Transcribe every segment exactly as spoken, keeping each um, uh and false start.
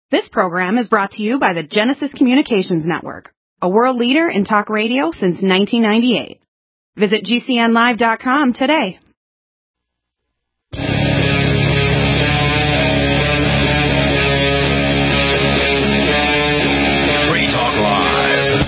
This program is brought to you by the Genesis Communications Network, a world leader in talk radio since nineteen ninety-eight. Visit G C N live dot com today. Free Talk Live.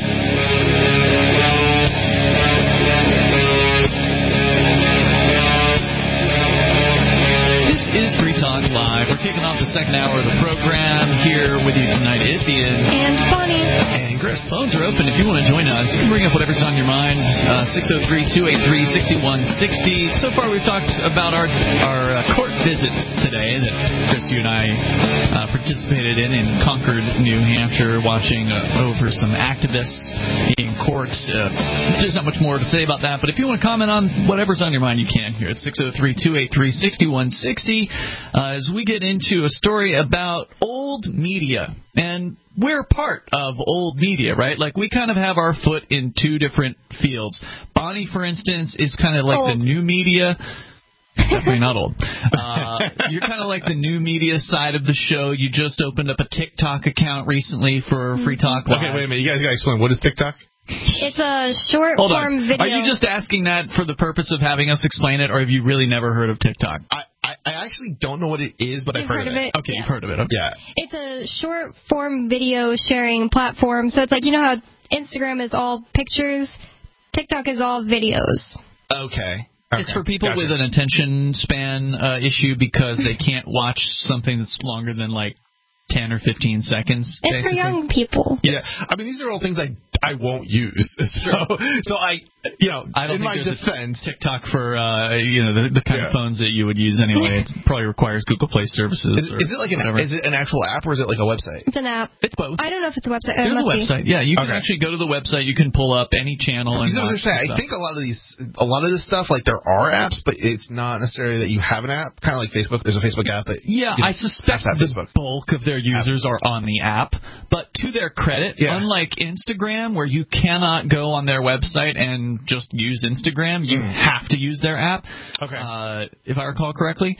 This is Free Talk Live. We're kicking off the second hour of the program here with you tonight. It's Ian. And Bonnie. And Chris. Phones are open if you want to join us. You can bring up whatever's on your mind. Uh, six oh three, two eight three, six one six oh. So far, we've talked about our our uh, court visits today that Chris, you and I uh, participated in in Concord, New Hampshire, watching uh, over some activists in court. Uh, there's not much more to say about that, but if you want to comment on whatever's on your mind, you can here at six oh three, two eight three, six one six oh uh, as we get into a story about old media. And we're part of old media, right? Like, we kind of have our foot in two different fields. Bonnie, for instance, is kind of like old. The new media. Definitely not old. Uh, you're kind of like the new media side of the show. You just opened up a TikTok account recently for Free Talk Live. Okay, wait a minute. You guys got to explain. What is TikTok? It's a short Hold form on. video. Are you just asking that for the purpose of having us explain it, or have you really never heard of TikTok? I, I, I actually don't know what it is, but You've I've heard, heard of of it. it? Okay, Yeah. you've heard of it. Okay. Yeah. It's a short form video sharing platform. So it's like, you know how Instagram is all pictures? TikTok is all videos. Okay. Okay. It's for people Gotcha. with an attention span uh, issue because they can't watch something that's longer than like ten or fifteen seconds. It's basically. for young people. Yeah. I mean, these are all things I I won't use. So, so I, you know, I don't in think my there's defense, a TikTok for uh, you know the, the kind Yeah. of phones that you would use anyway. It probably requires Google Play services. is, or is it like an whatever. is it an actual app or is it like a website? It's an app. It's both. I don't know if it's a website. It There's a must website. Yeah, you can Okay. actually go to the website. You can pull up any channel and Because I was watch gonna say, I stuff. think a lot of these, a lot of this stuff, like there are apps, but it's not necessarily that you have an app. Kind of like Facebook. There's a Facebook app, but Yeah, you I have suspect to have the Facebook. bulk of their users are on the app. But to their credit, Yeah. unlike Instagram, where you cannot go on their website and just use Instagram, you Mm. have to use their app. Okay. Uh, if I recall correctly.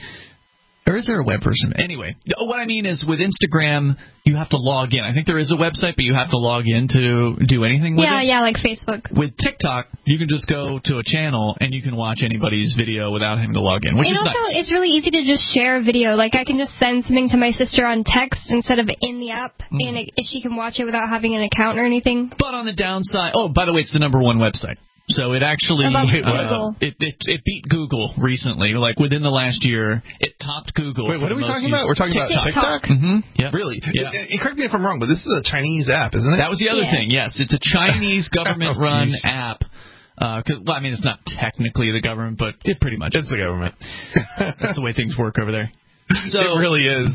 Or is there a web version? Anyway, what I mean is with Instagram, you have to log in. I think there is a website, but you have to log in to do anything with Yeah, it. yeah, like Facebook. With TikTok, you can just go to a channel and you can watch anybody's video without having to log in, which And is also, nice. it's really easy to just share a video. Like, I can just send something to my sister on text instead of in the app, Mm. and it, she can watch it without having an account or anything. But on the downside, oh, by the way, it's the number one website. So it actually Above uh, Google. it, it it beat Google recently. Like within the last year, it topped Google. Wait, what for are we the most talking used- about? We're talking about TikTok. TikTok? Mm-hmm. Yeah. Really? Yeah. It, it, correct me if I'm wrong, but this is a Chinese app, isn't it? That was the other Yeah. thing. Yes, it's a Chinese government-run Oh, geez. app. Uh, 'cause, well, I mean, it's not technically the government, but it pretty much It's is. the government. That's the way things work over there. So it really is.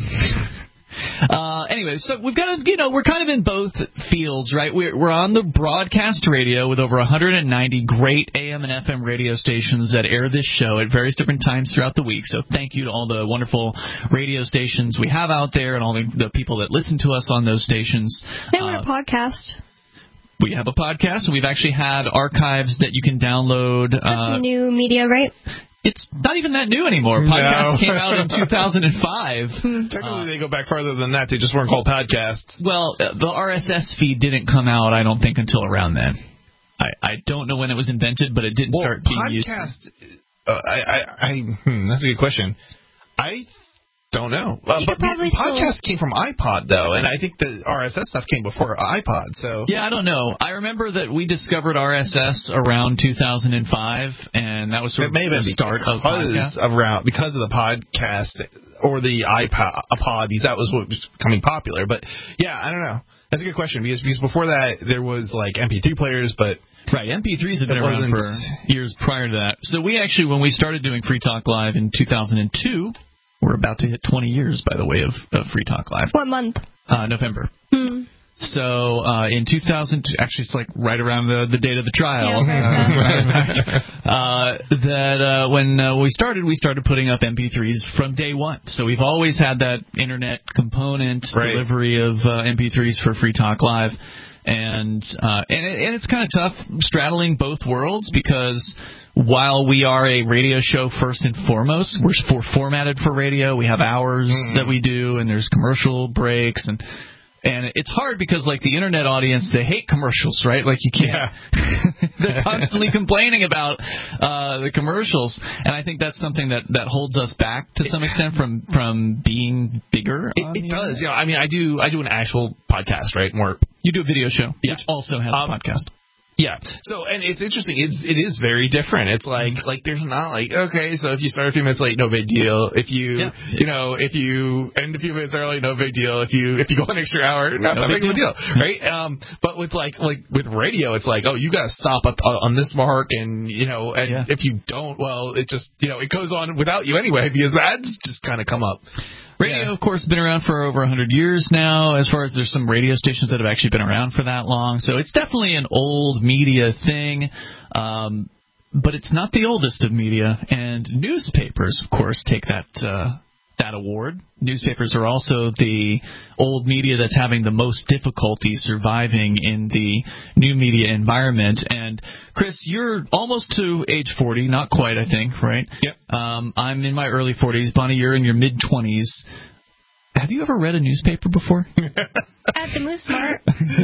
Uh, anyway, so we've got to, you know, we're kind of in both fields, right? We're, we're on the broadcast radio with over one hundred ninety great A M and F M radio stations that air this show at various different times throughout the week. So thank you to all the wonderful radio stations we have out there and all the, the people that listen to us on those stations. And we're Uh, a podcast. we have a podcast, and we've actually had archives that you can download. That's Uh, new media, right? it's not even that new anymore. No. Podcasts came out in two thousand five. Technically, they go back farther than that. They just weren't called podcasts. Well, uh, the R S S feed didn't come out, I don't think, until around then. I, I don't know when it was invented, but it didn't Well, start being used. podcast. Uh, I, I, I, hmm, that's a good question. I don't know. Uh, You but could probably the podcast came from iPod though, and I think the R S S stuff came before iPod. So Yeah, I don't know. I remember that we discovered R S S around two thousand five, and that was sort it of may have been the start of because podcasts. of around because of the podcast or the iPod. iPod, that was what was becoming popular. But yeah, I don't know. That's a good question because because before that there was like M P three players, but Right, M P threes have been It around wasn't- for years prior to that. So we actually, when we started doing Free Talk Live in two thousand two, we're about to hit twenty years, by the way, of, of Free Talk Live. What month? Uh, November. Hmm. So uh, in two thousand, actually it's like right around the, the date of the trial, Yeah, uh, that uh, when uh, we started, we started putting up M P threes from day one. So we've always had that internet component, right. delivery of uh, M P threes for Free Talk Live. And, uh, and, it, and it's kind of tough straddling both worlds because while we are a radio show first and foremost, we're for formatted for radio. We have hours mm. that we do, and there's commercial breaks, and and it's hard because like the internet audience, they hate commercials, right? Like you can't. Yeah. They're constantly complaining about uh, the commercials, and I think that's something that, that holds us back to some extent from, from being bigger. It, it does. You know, I mean, I do I do an actual podcast, right? More. You do a video show, yeah. which also has um, a podcast. Yeah. So, and it's interesting. It's it is very different. It's like like there's not like okay, so if you start a few minutes late, no big deal. If you yeah. you know if you end a few minutes early, no big deal. If you if you go an extra hour, not no that big of a deal, right? Um, but with like like with radio, it's like oh, you got to stop at, uh, on this mark, and you know, and yeah. if you don't, well, it just you know it goes on without you anyway because ads just kind of come up. Radio, yeah. of course, has been around for over one hundred years now, as far as there's some radio stations that have actually been around for that long. So it's definitely an old media thing, um, but it's not the oldest of media. And newspapers, of course, take that uh, that award. Newspapers are also the old media that's having the most difficulty surviving in the new media environment. And, Chris, you're almost to age forty, not quite, I think, right? Yep. Um, I'm in my early forties. Bonnie, you're in your mid-twenties. Have you ever read a newspaper before? At the Moose Mart.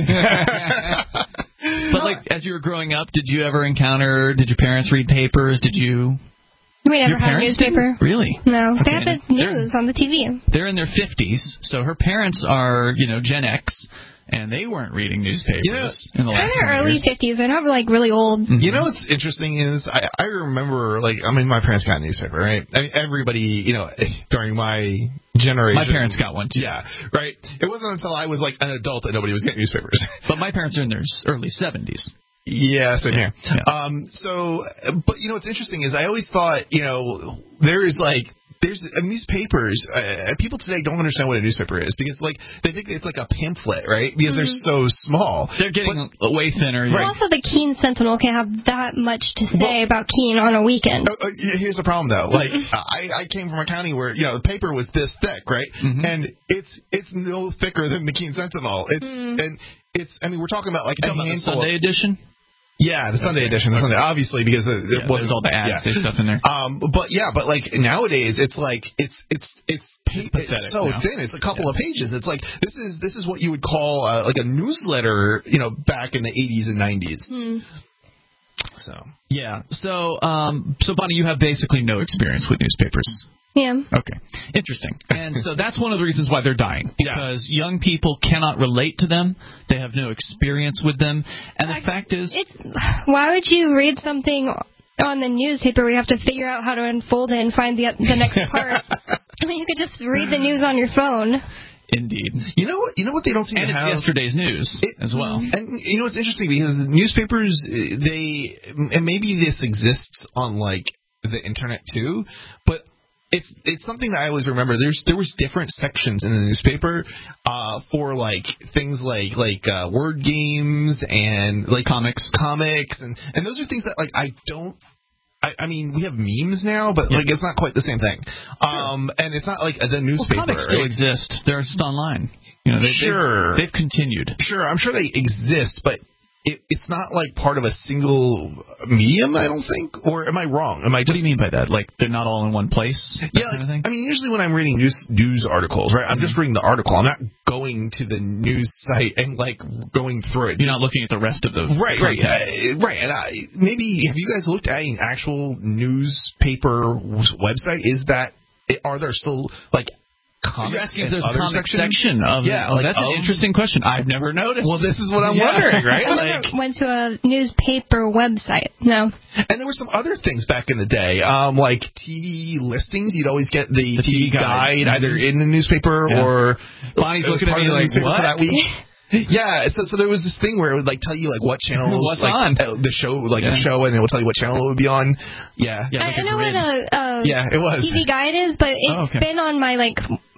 But, like, as you were growing up, did you ever encounter, did your parents read papers? Did you... We never had a newspaper. Didn't? Really? No. Okay. They had the news they're, on the T V. They're in their fifties, so her parents are, you know, Gen X, and they weren't reading newspapers you know, in the last They're in their early years. fifties. They're not, like, really old. Mm-hmm. You know what's interesting is I, I remember, like, I mean, my parents got a newspaper, right? I mean, everybody, you know, during my generation. My parents got one, too. Yeah, right? It wasn't until I was, like, an adult that nobody was getting newspapers. But my parents are in their early seventies. Yeah, same yeah. here. Yeah. Um, so, but you know what's interesting is I always thought, you know, there is like, there's I mean, these papers. Uh, people today don't understand what a newspaper is because like they think it's like a pamphlet, right? Because mm-hmm. they're so small. They're getting but, way thinner. Right. Also, the Keene Sentinel can't have that much to say well, about Keene on a weekend. Uh, uh, here's the problem, though. Like I, I came from a county where you know the paper was this thick, right? Mm-hmm. And it's it's no thicker than the Keene Sentinel. It's mm. and it's. I mean, we're talking about like You're a talking handful. About the Sunday edition. Yeah, the Sunday okay. edition, the Sunday, obviously because it, yeah, it wasn't all the ads, yeah. there's stuff in there. Um, but yeah, but like nowadays, it's like it's it's it's, pa- it's, it's so now. thin. It's a couple yeah. of pages. It's like this is this is what you would call uh, like a newsletter, you know, back in the eighties and nineties. Hmm. So yeah, so um, so Bonnie, you have basically no experience with newspapers. Yeah. Okay. Interesting. And so that's one of the reasons why they're dying. Because yeah. young people cannot relate to them. They have no experience with them. And the I, fact is... It's, why would you read something on the newspaper where you have to figure out how to unfold it and find the the next part? I mean, you could just read the news on your phone. Indeed. You know what? You know what they don't seem and to have. And it's yesterday's news it, as well. And you know what's interesting because the newspapers, they and maybe this exists on like the internet too, but it's it's something that I always remember. There's there was different sections in the newspaper uh, for like things like like uh, word games and like comics, comics, and and those are things that like I don't. I, I mean, we have memes now, but, yeah. like, it's not quite the same thing. Um, sure. And it's not like the newspaper. Well, comics still right? exist. They're just online. You know, they, sure. They've, they've continued. Sure, I'm sure they exist, but it, it's not, like, part of a single medium, I don't think. Or am I wrong? Am I just... What do you mean by that? Like, they're not all in one place? Yeah, like, kind of I mean, usually when I'm reading news news articles, right, I'm mm-hmm. just reading the article. I'm not going to the news site and, like, going through it. You're not looking at the rest of the... Right, right. Uh, right, and I, maybe, have you guys looked at an actual newspaper website? Is that... Are there still, like... Comics You're asking if there's a comic section? section of yeah, oh, like, that's um, an interesting question. I've never noticed. Well, this is what I'm yeah. wondering, right? I like, never went to a newspaper website. No. And there were some other things back in the day, um, like T V listings. You'd always get the, the T V guide, guide either in the newspaper yeah. or Bonnie's looking at me like, what? For that week. Yeah, so so there was this thing where it would like tell you like what channel was What's like on uh, the show like yeah. the show and it will tell you what channel it would be on. Yeah, yeah I, I know what a, a yeah it was T V guide is, but it's oh, okay. been on my like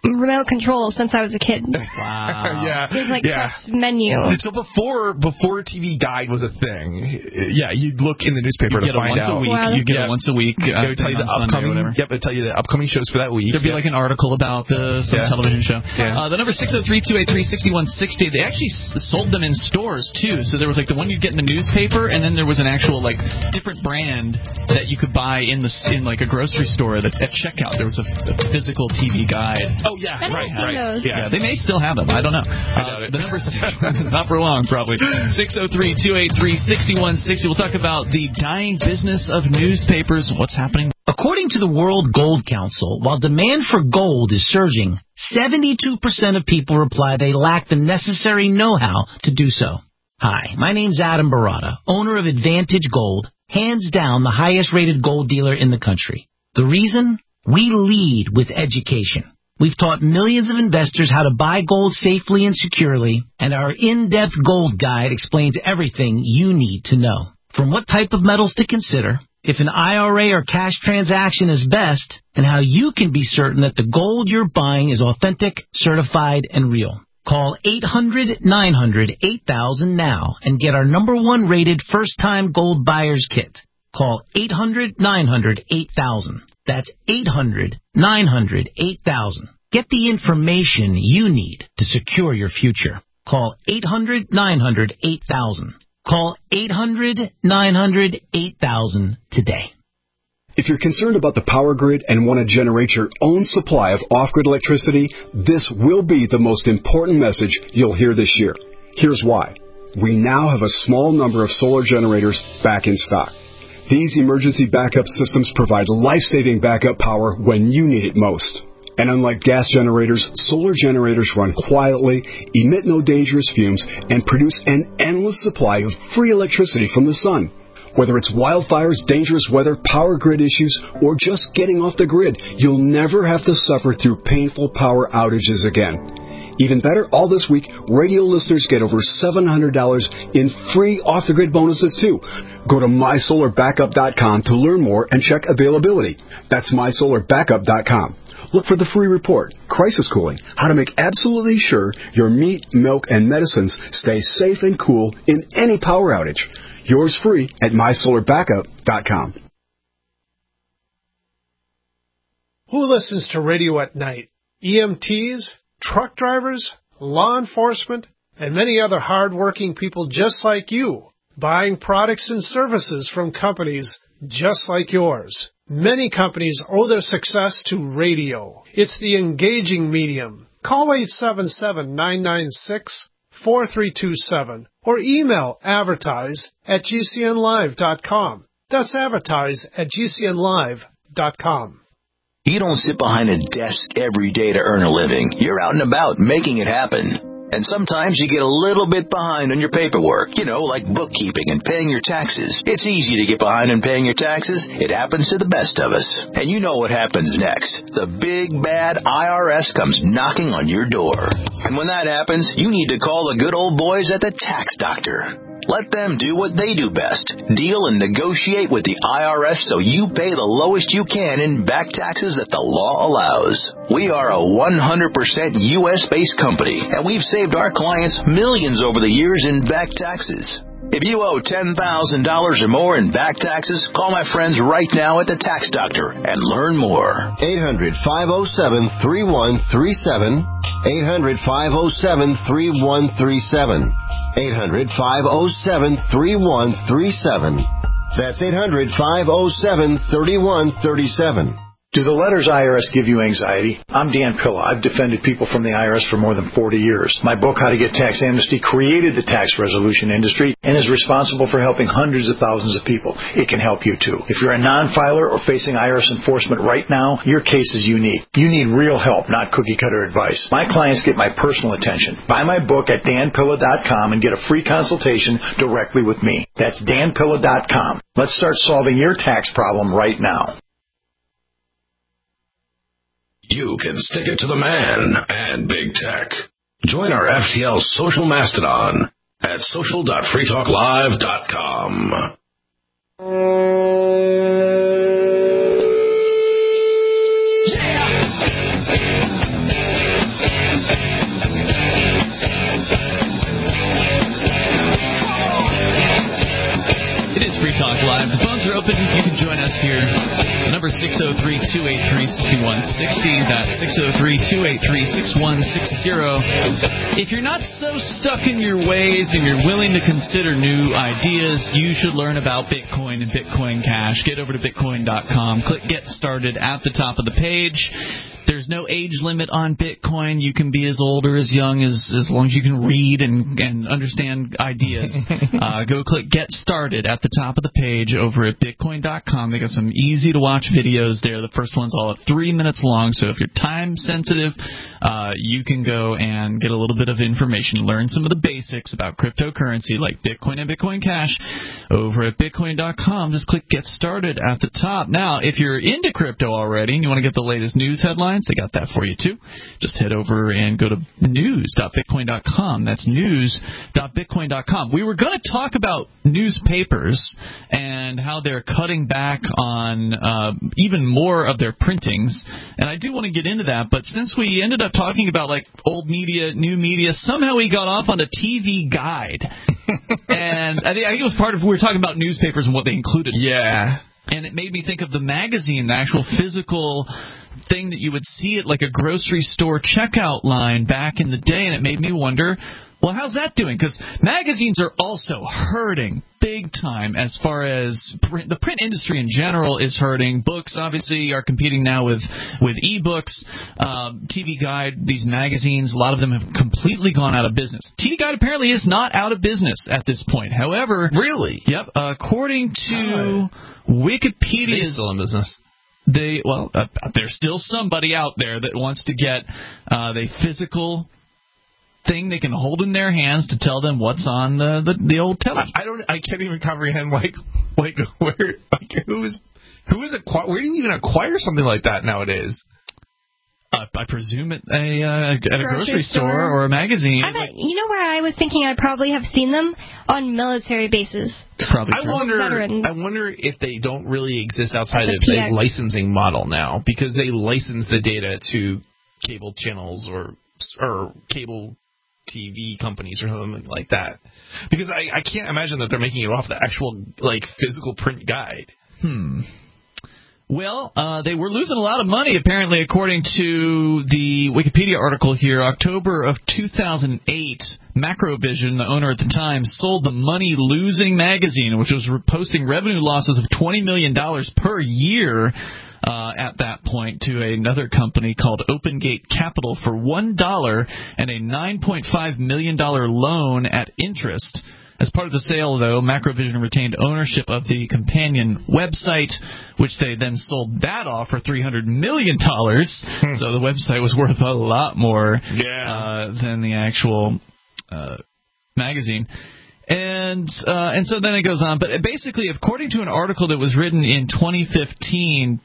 remote control since I was a kid. Wow. yeah. It was like yeah. press menu. So before before T V Guide was a thing, yeah, you'd look in the newspaper you to get find it once out. A week. Wow. You get yeah. it once a week. It Uh, would tell you the on upcoming. Sunday or Yep, it'd tell you the upcoming shows for that week. There'd be yeah. like an article about the some Yeah. television show. Yeah. Uh, the number six oh three, two eight three, six one six oh. They actually s- sold them in stores too. So there was like the one you'd get in the newspaper, and then there was an actual like different brand that you could buy in the s- in like a grocery store. That at checkout there was a, a physical T V guide. Oh yeah, I right, haven't seen right. those. Yeah, they may still have them. I don't know. Uh, the number not for long, probably. six oh three, two eight three, six one six oh. We'll talk about the dying business of newspapers. What's happening? According to the World Gold Council, while demand for gold is surging, seventy-two percent of people reply they lack the necessary know-how to do so. Hi, my name's Adam Barata, owner of Advantage Gold, hands down the highest-rated gold dealer in the country. The reason? We lead with education. We've taught millions of investors how to buy gold safely and securely, and our in-depth gold guide explains everything you need to know. From what type of metals to consider, if an I R A or cash transaction is best, and how you can be certain that the gold you're buying is authentic, certified, and real. Call eight hundred, nine hundred, eight thousand now and get our number one rated first-time gold buyer's kit. Call eight hundred, nine hundred, eight thousand. That's eight hundred, nine hundred, eight thousand. Get the information you need to secure your future. Call eight hundred, nine hundred, eight thousand. Call eight hundred, nine hundred, eight thousand today. If you're concerned about the power grid and want to generate your own supply of off-grid electricity, this will be the most important message you'll hear this year. Here's why. We now have a small number of solar generators back in stock. These emergency backup systems provide life-saving backup power when you need it most. And unlike gas generators, solar generators run quietly, emit no dangerous fumes, and produce an endless supply of free electricity from the sun. Whether it's wildfires, dangerous weather, power grid issues, or just getting off the grid, you'll never have to suffer through painful power outages again. Even better, all this week, radio listeners get over seven hundred dollars in free off-the-grid bonuses, too. Go to my solar backup dot com to learn more and check availability. That's my solar backup dot com. Look for the free report, Crisis Cooling, how to make absolutely sure your meat, milk, and medicines stay safe and cool in any power outage. Yours free at my solar backup dot com. Who listens to radio at night? E M Ts? Truck drivers, law enforcement, and many other hard-working people just like you, buying products and services from companies just like yours. Many companies owe their success to radio. It's the engaging medium. Call eight seven seven, nine nine six, four three two seven or email advertise at g c n live dot com. That's advertise at g c n live dot com. You don't sit behind a desk every day to earn a living. You're out and about making it happen. And sometimes you get a little bit behind on your paperwork, you know, like bookkeeping and paying your taxes. It's easy to get behind on paying your taxes. It happens to the best of us. And you know what happens next. The big, bad I R S comes knocking on your door. And when that happens, you need to call the good old boys at the Tax Doctor. Let them do what they do best. Deal and negotiate with the I R S so you pay the lowest you can in back taxes that the law allows. We are a one hundred percent U S-based company, and we've saved our clients millions over the years in back taxes. If you owe ten thousand dollars or more in back taxes, call my friends right now at the Tax Doctor and learn more. eight hundred, five oh seven, three one three seven. eight hundred, five oh seven, three one three seven. eight hundred, five oh seven, three one three seven. That's eight hundred, five oh seven, three one three seven. Do the letters I R S give you anxiety? I'm Dan Pilla. I've defended people from the I R S for more than forty years. My book, How to Get Tax Amnesty, created the tax resolution industry and is responsible for helping hundreds of thousands of people. It can help you, too. If you're a non-filer or facing I R S enforcement right now, your case is unique. You need real help, not cookie-cutter advice. My clients get my personal attention. Buy my book at dan pilla dot com and get a free consultation directly with me. That's dan pilla dot com. Let's start solving your tax problem right now. You can stick it to the man and big tech. Join our F T L social mastodon at social dot free talk live dot com. us here. The number is six oh three, two eight three, six one six oh. That's six oh three, two eight three, six one six oh. If you're not so stuck in your ways and you're willing to consider new ideas, you should learn about Bitcoin and Bitcoin Cash. Get over to bitcoin dot com. Click Get Started at the top of the page. There's no age limit on Bitcoin. You can be as old or as young as as long as you can read and, and understand ideas. uh, go click Get Started at the top of the page over at bitcoin dot com. They got some easy-to-watch videos there. The first one's all three minutes long, so if you're time-sensitive, uh, you can go and get a little bit of information, learn some of the basics about cryptocurrency like Bitcoin and Bitcoin Cash over at bitcoin dot com. Just click Get Started at the top. Now, if you're into crypto already and you want to get the latest news headlines, they got that for you, too. Just head over and go to news dot bitcoin dot com. That's news dot bitcoin dot com. We were going to talk about newspapers and how they're cutting back on uh, even more of their printings, and I do want to get into that, but since we ended up talking about, like, old media, new media, somehow we got off on a T V guide. And I think, I think it was part of, we were talking about newspapers and what they included. Yeah. And it made me think of the magazine, the actual physical thing that you would see at like a grocery store checkout line back in the day, and it made me wonder, well, how's that doing? Because magazines are also hurting big time as far as print, the print industry in general is hurting. Books, obviously, are competing now with, with e-books. Um, T V Guide, these magazines, a lot of them have completely gone out of business. T V Guide apparently is not out of business at this point. However... Really? Yep. Uh, according to Wikipedia... They're still in business. They well, uh, there's still somebody out there that wants to get uh, the physical thing they can hold in their hands to tell them what's on the the, the old television. I, I don't. I can't even comprehend like like where like who is who is acquire, where do you even acquire something like that nowadays? Uh, I presume at a uh, at a grocery, grocery store, store or a magazine. I bet, you know where I was thinking I probably have seen them? On military bases. Probably. I wonder. Veterans. I wonder if they don't really exist outside of a licensing model now, because they license the data to cable channels or or cable T V companies or something like that. Because I, I can't imagine that they're making it off the actual like physical print guide. Hmm. Well, uh, they were losing a lot of money, apparently, according to the Wikipedia article here. October of two thousand eight, Macrovision, the owner at the time, sold the money-losing magazine, which was posting revenue losses of twenty million dollars per year uh, at that point, to another company called OpenGate Capital for one dollar and a nine point five million dollars loan at interest. As part of the sale, though, Macrovision retained ownership of the companion website, which they then sold that off for three hundred million dollars. Hmm. So the website was worth a lot more yeah. uh, than the actual uh, magazine. And uh, and so then it goes on. But basically, according to an article that was written in twenty fifteen,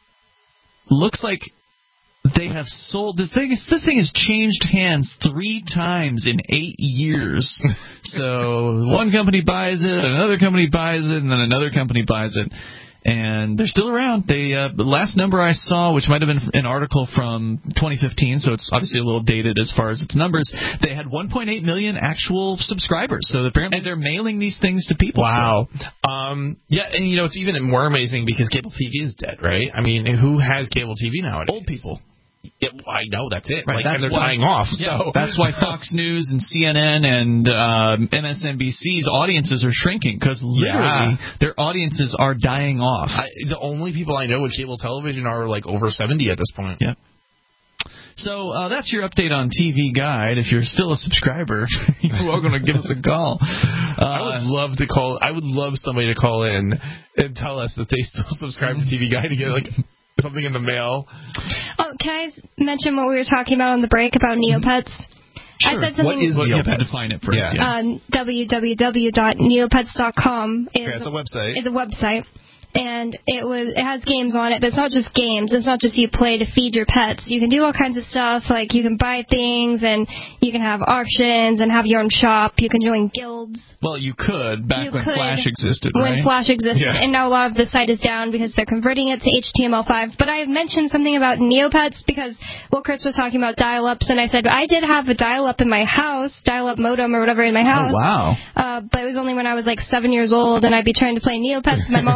looks like they have sold this thing. This thing has changed hands three times in eight years. So one company buys it, another company buys it, and then another company buys it, and they're still around. They uh, the last number I saw, which might have been an article from twenty fifteen, so it's obviously a little dated as far as its numbers. They had one point eight million actual subscribers. So apparently they're mailing these things to people. Wow. So. Um, yeah, and you know it's even more amazing because cable T V is dead, right? I mean, who has cable T V nowadays? Old people. Yeah, I know, that's it. Right, like, that's and they're why, dying off. Yeah, so. That's why Fox News and C N N and uh, M S N B C's audiences are shrinking, because literally yeah. their audiences are dying off. I, the only people I know with cable television are like over seventy at this point. Yeah. So uh, that's your update on T V Guide. If you're still a subscriber, you're welcome to give us a call. Uh, I would love to call. I would love somebody to call in and tell us that they still subscribe to T V Guide to get like something in the mail. Oh, can I mention what we were talking about on the break about Neopets? Sure. I said something. What is Neopets? You have to define it first. Yeah. Yeah. Um, w w w dot neopets dot com is okay, it's a website. It's a website. And it was it has games on it, but it's not just games. It's not just you play to feed your pets. You can do all kinds of stuff, like you can buy things, and you can have auctions, and have your own shop. You can join guilds. Well, you could, back you when could, Flash existed, when right? When Flash existed, yeah. and now a lot of the site is down because they're converting it to H T M L five. But I mentioned something about Neopets because, well, Chris was talking about dial-ups, and I said, I did have a dial-up in my house, dial-up modem or whatever in my house. Oh, wow. Uh, but it was only when I was like seven years old, and I'd be trying to play Neopets. My mom would be on the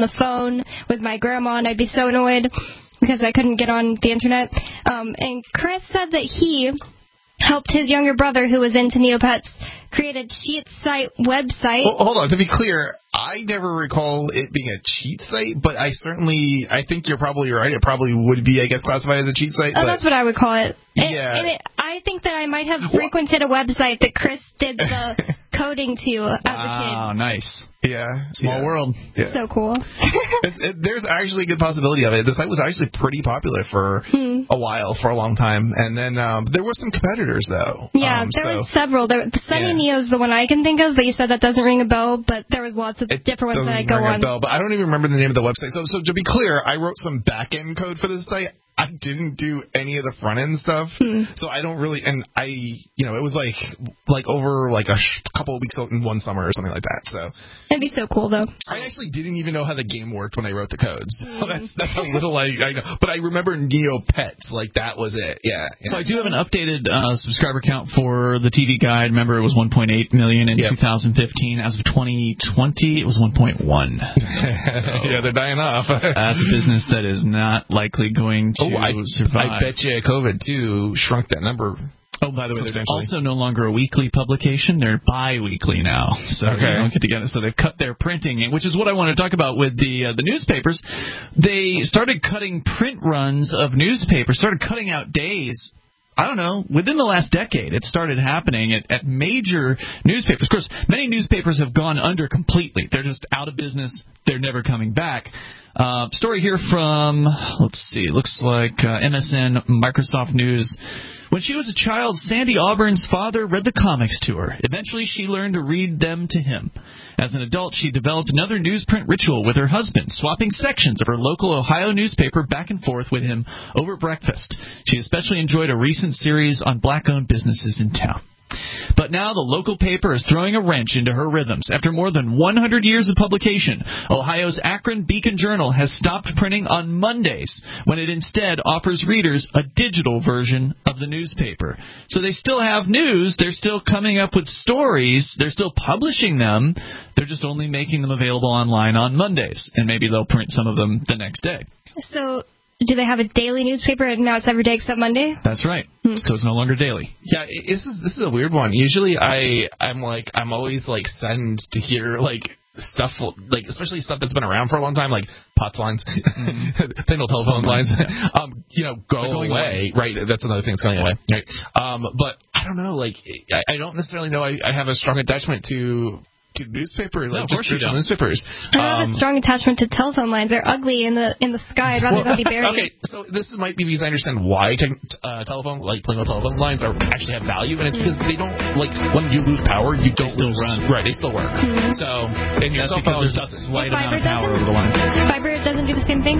the phone with my grandma, and I'd be so annoyed because I couldn't get on the internet. Um, and Chris said that he helped his younger brother, who was into Neopets, create a cheat site website. Well, hold on. To be clear, I never recall it being a cheat site, but I certainly, I think you're probably right. It probably would be, I guess, classified as a cheat site. Oh, but that's what I would call it. And, yeah. And it, I think that I might have frequented a website that Chris did the coding to as wow, a kid. Wow, nice. Yeah. Small yeah. world. Yeah. So cool. it's, it, there's actually a good possibility of it. The site was actually pretty popular for hmm. a while, for a long time. And then um, there were some competitors, though. Yeah, um, there so, were several. There, the Sunny yeah. Neo is the one I can think of, but you said that doesn't ring a bell, but there was lots of it different ones that I go ring on. A bell, but I don't even remember the name of the website. So, so to be clear, I wrote some back-end code for this site. I didn't do any of the front-end stuff, hmm. so I don't really, and I, you know, it was like, like over like a sh- couple of weeks in one summer or something like that, so. It'd be so cool, though. I actually didn't even know how the game worked when I wrote the codes. Mm. So that's, that's how little I, I know. But I remember Neopets, like that was it, yeah. yeah. So I do have an updated uh, subscriber count for the T V Guide. Remember, it was one point eight million in yep. two thousand fifteen. As of twenty twenty, it was one point one. So yeah, they're dying off. That's a business that is not likely going to oh, I, survive. I bet you COVID, too, shrunk that number. Oh, by the way, they're also no longer a weekly publication. They're bi-weekly now. So okay. they don't get together. So they've cut their printing, which is what I want to talk about with the uh, the newspapers. They started cutting print runs of newspapers, started cutting out days. I don't know, within the last decade, it started happening at, at major newspapers. Of course, many newspapers have gone under completely. They're just out of business. They're never coming back. Uh, story here from, let's see, looks like uh, M S N, Microsoft News. When she was a child, Sandy Auburn's father read the comics to her. Eventually, she learned to read them to him. As an adult, she developed another newsprint ritual with her husband, swapping sections of her local Ohio newspaper back and forth with him over breakfast. She especially enjoyed a recent series on black-owned businesses in town. But now the local paper is throwing a wrench into her rhythms. After more than one hundred years of publication, Ohio's Akron Beacon Journal has stopped printing on Mondays, when it instead offers readers a digital version of the newspaper. So they still have news, they're still coming up with stories, they're still publishing them, they're just only making them available online on Mondays, and maybe they'll print some of them the next day. So do they have a daily newspaper, and now it's every day except Monday? That's right. Hmm. So it's no longer daily. Yeah, this is this is a weird one. Usually, I I'm like I'm always like saddened to hear like stuff like especially stuff that's been around for a long time, like POTS lines, mm-hmm. Thingle telephone lines. Yeah. um, you know, go away. away. Right. That's another thing that's going away. Right. Um, but I don't know. Like I, I don't necessarily know. I, I have a strong attachment to. To newspapers, no, like just traditional newspapers. I don't um, have a strong attachment to telephone lines. They're ugly in the in the sky. I'd rather well, them be buried. Okay, so this might be because I understand why te- uh, telephone, like Plingo telephone lines, are actually have value, and it's because they don't like when you lose power, you don't they still lose, run. Right, they still work. Mm-hmm. So and your That's cell phone there's a slight amount of power over the line. Fiber doesn't do the same thing.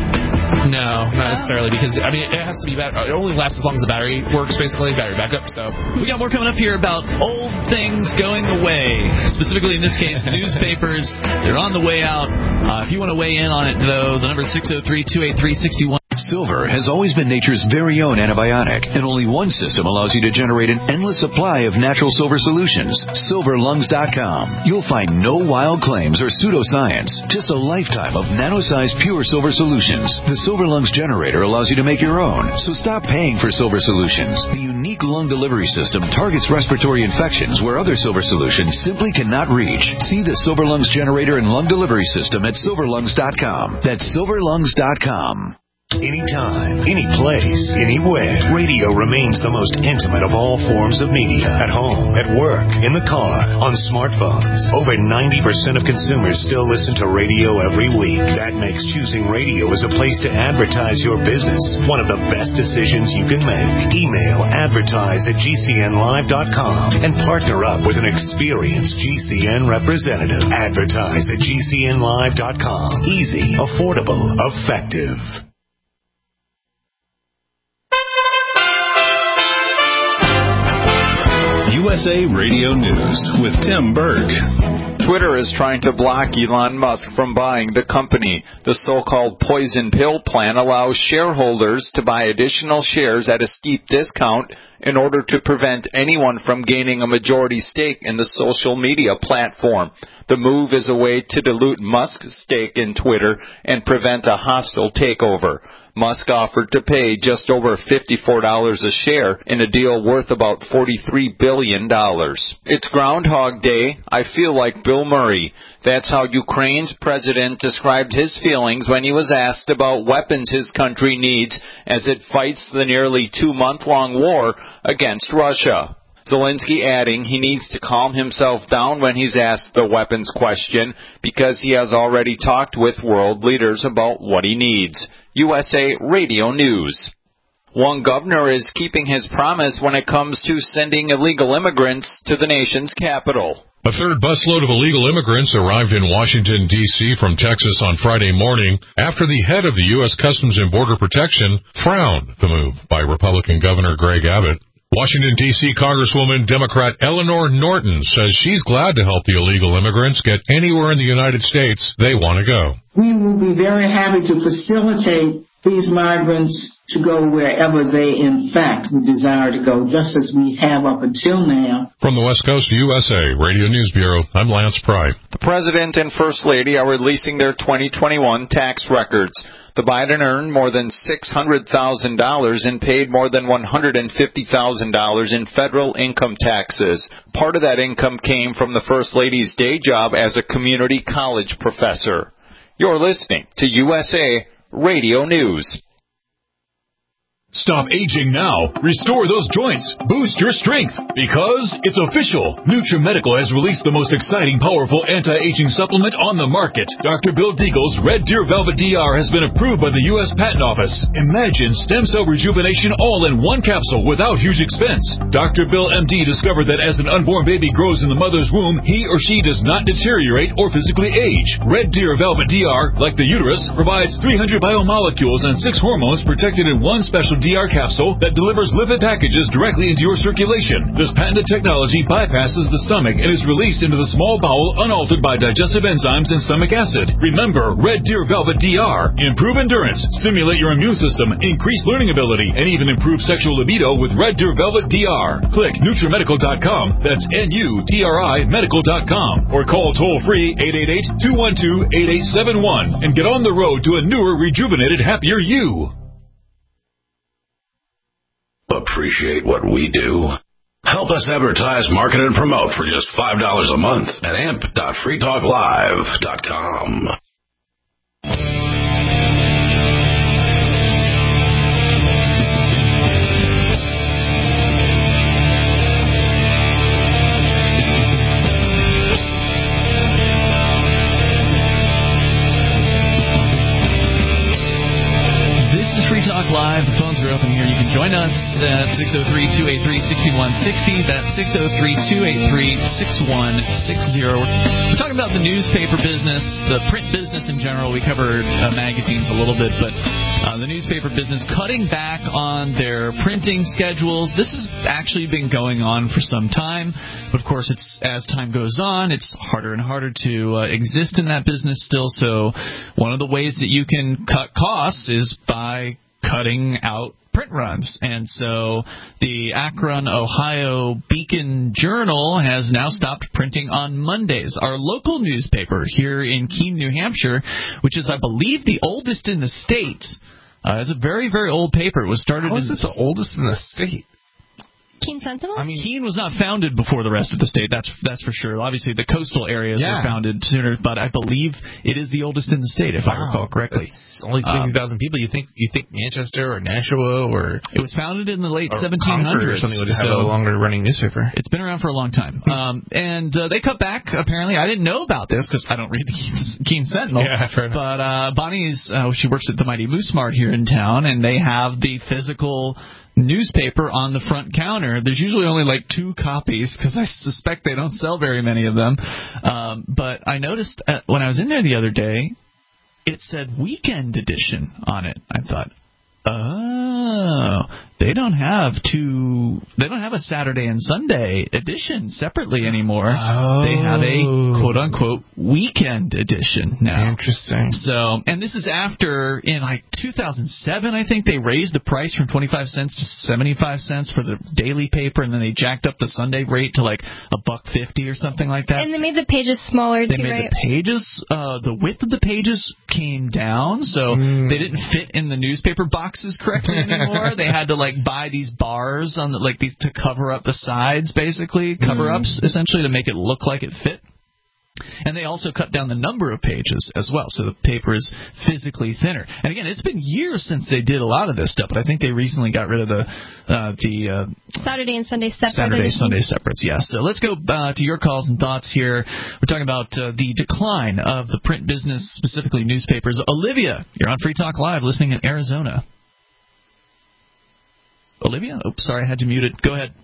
No, not oh. necessarily, because I mean it has to be bat- it only lasts as long as the battery works, basically battery backup. So we got more coming up here about old things going away. Specifically in this case, newspapers. They're on the way out. Uh, if you want to weigh in on it, though, the number is six oh three, two eight three, six one. Silver has always been nature's very own antibiotic, and only one system allows you to generate an endless supply of natural silver solutions. silver lungs dot com. You'll find no wild claims or pseudoscience, just a lifetime of nano-sized pure silver solutions. The Silver Lungs generator allows you to make your own, so stop paying for silver solutions. The unique lung delivery system targets respiratory infections where other silver solutions simply cannot reach. See the Silver Lungs generator and lung delivery system at silver lungs dot com. That's silver lungs dot com. Anytime, any place, anywhere, radio remains the most intimate of all forms of media. At home, at work, in the car, on smartphones. Over ninety percent of consumers still listen to radio every week. That makes choosing radio as a place to advertise your business one of the best decisions you can make. Email advertise at G C N live dot com and partner up with an experienced G C N representative. Advertise at G C N live dot com. Easy, affordable, effective. U S A Radio News with Tim Berg. Twitter is trying to block Elon Musk from buying the company. The so-called poison pill plan allows shareholders to buy additional shares at a steep discount in order to prevent anyone from gaining a majority stake in the social media platform. The move is a way to dilute Musk's stake in Twitter and prevent a hostile takeover. Musk offered to pay just over fifty-four dollars a share in a deal worth about forty-three billion dollars. It's Groundhog Day. I feel like Bill Murray. That's how Ukraine's president described his feelings when he was asked about weapons his country needs as it fights the nearly two-month-long war against Russia. Zelensky adding he needs to calm himself down when he's asked the weapons question because he has already talked with world leaders about what he needs. U S A Radio News. One governor is keeping his promise when it comes to sending illegal immigrants to the nation's capital. A third busload of illegal immigrants arrived in Washington, D C from Texas on Friday morning after the head of the U S Customs and Border Protection frowned the move by Republican Governor Greg Abbott. Washington, D C Congresswoman Democrat Eleanor Norton says she's glad to help the illegal immigrants get anywhere in the United States they want to go. We will be very happy to facilitate these migrants to go wherever they, in fact, would desire to go, just as we have up until now. From the West Coast U S A Radio News Bureau, I'm Lance Pry. The President and First Lady are releasing their twenty twenty-one tax records. The Biden earned more than six hundred thousand dollars and paid more than one hundred fifty thousand dollars in federal income taxes. Part of that income came from the First Lady's day job as a community college professor. You're listening to U S A Radio News. Stop aging now. Restore those joints. Boost your strength. Because it's official. NutriMedical has released the most exciting, powerful anti-aging supplement on the market. Doctor Bill Deagle's Red Deer Velvet D R has been approved by the U S Patent Office. Imagine stem cell rejuvenation all in one capsule without huge expense. Doctor Bill M D discovered that as an unborn baby grows in the mother's womb, he or she does not deteriorate or physically age. Red Deer Velvet D R, like the uterus, provides three hundred biomolecules and six hormones protected in one special D R capsule that delivers lipid packages directly into your circulation. This patented technology bypasses the stomach and is released into the small bowel unaltered by digestive enzymes and stomach acid. Remember, Red Deer Velvet D R. Improve endurance, stimulate your immune system, increase learning ability, and even improve sexual libido with Red Deer Velvet D R. Click NutriMedical dot com, that's N U T R I medical dot com, or call toll-free eight eight eight, two one two, eight eight seven one and get on the road to a newer, rejuvenated, happier you. Appreciate what we do? Help us advertise, market, and promote for just five dollars a month at amp dot free talk live dot com. Talk Live. The phones are open here. You can join us at six oh three, two eight three, six one six oh. That's six oh three, two eight three, six one six oh. We're talking about the newspaper business, the print business in general. We covered uh, magazines a little bit, but uh, the newspaper business cutting back on their printing schedules. This has actually been going on for some time. But, of course, it's as time goes on, it's harder and harder to uh, exist in that business still. So one of the ways that you can cut costs is by cutting out print runs. And so the Akron, Ohio Beacon Journal has now stopped printing on Mondays. Our local newspaper here in Keene, New Hampshire, which is, I believe, the oldest in the state. Uh, it's a very, very old paper. It was started How is in it the oldest in the state? Keene Sentinel? I mean, Keene was not founded before the rest of the state. That's that's for sure. Obviously, the coastal areas yeah. were founded sooner, but I believe it is the oldest in the state, if wow. I recall correctly. It's only fifty thousand um, people. You think you think Manchester or Nashua or it was founded in the late seventeen or hundreds. something would have so a longer running newspaper. It's been around for a long time. um, and uh, they cut back. Apparently, I didn't know about this because I don't read the Keene Sentinel. Yeah, fair enough. But uh, Bonnie's uh, she works at the Mighty Moose Mart here in town, and they have the physical newspaper on the front counter. There's usually only like two copies because I suspect they don't sell very many of them. Um, but I noticed uh, when I was in there the other day, it said weekend edition on it. I thought, Oh, they don't have two. They don't have a Saturday and Sunday edition separately anymore. Oh. They have a quote unquote weekend edition now. Interesting. So, and this is after in like two thousand seven, I think they raised the price from twenty-five cents to seventy-five cents for the daily paper, and then they jacked up the Sunday rate to like a buck fifty or something like that. And they made the pages smaller They too, made right? the pages, uh, the width of the pages came down, so Mm. they didn't fit in the newspaper boxes correctly anymore. They had to like buy these bars on the, like these to cover up the sides, basically cover ups essentially to make it look like it fit. And they also cut down the number of pages as well, so the paper is physically thinner. And again, it's been years since they did a lot of this stuff, but I think they recently got rid of the uh, the uh, Saturday and Sunday separate. Saturday, edition. Sunday separates, yes. So let's go uh, to your calls and thoughts here. We're talking about uh, the decline of the print business, specifically newspapers. Olivia, you're on Free Talk Live, listening in Arizona. Olivia? Oh, sorry, I had to mute it. Go ahead.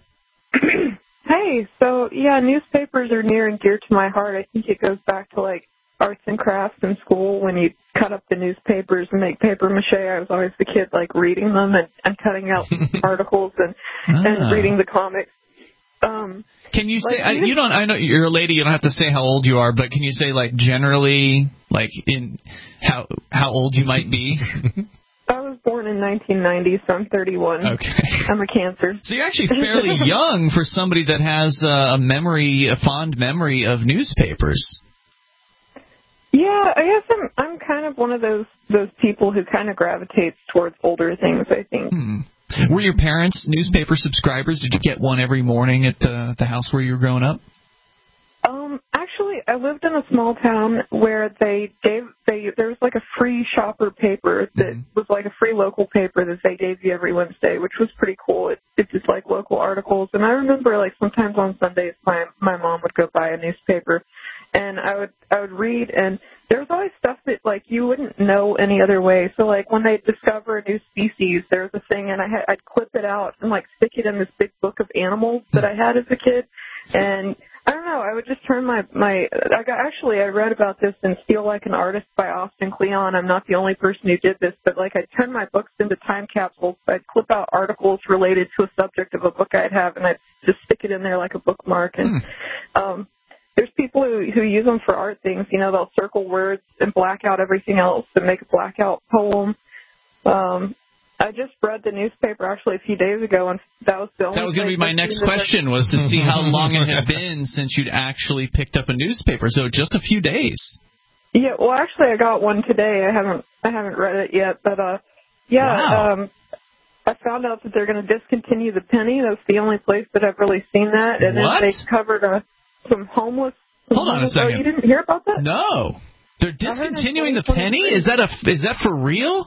Hey, so, yeah, newspapers are near and dear to my heart. I think it goes back to, like, arts and crafts in school when you cut up the newspapers and make paper mache. I was always the kid, like, reading them and, and cutting out articles and, ah. and reading the comics. Um, can you say, like, I, you don't, I know you're a lady, you don't have to say how old you are, but can you say, like, generally, like, in how how old you might be? I was born in nineteen ninety, so I'm thirty-one. Okay. I'm a Cancer. So you're actually fairly young for somebody that has uh, a memory, a fond memory of newspapers. Yeah, I guess I'm I'm kind of one of those those people who kind of gravitates towards older things, I think. Hmm. Were your parents newspaper subscribers? Did you get one every morning at the, the house where you were growing up? Um, actually, I lived in a small town where they gave they there was like a free shopper paper that mm-hmm. was like a free local paper that they gave you every Wednesday, which was pretty cool. It it's just like local articles, and I remember like sometimes on Sundays my my mom would go buy a newspaper, and I would I would read, and there was always stuff that like you wouldn't know any other way. So like when they discover a new species, there was a thing, and I had I'd clip it out and like stick it in this big book of animals that I had as a kid, and I don't know. I would just turn my my. I got actually. I read about this in Steal Like an Artist by Austin Kleon. I'm not the only person who did this, but like I turn my books into time capsules. I'd clip out articles related to a subject of a book I'd have, and I'd just stick it in there like a bookmark. And um, there's people who who use them for art things. You know, they'll circle words and black out everything else and make a blackout poem. Um, I just read the newspaper actually a few days ago, and that was the only. That was going to be my next question, was to see how long it had been since you'd actually picked up a newspaper. So just a few days. Yeah, well, actually, I got one today. I haven't, I haven't read it yet, but uh, yeah, wow. um, I found out that they're going to discontinue the penny. That's the only place that I've really seen that. And what? then they covered uh, some homeless. Some Hold on homeless, a second. Oh, you didn't hear about that? No, they're discontinuing the penny. Is that a? Is that for real?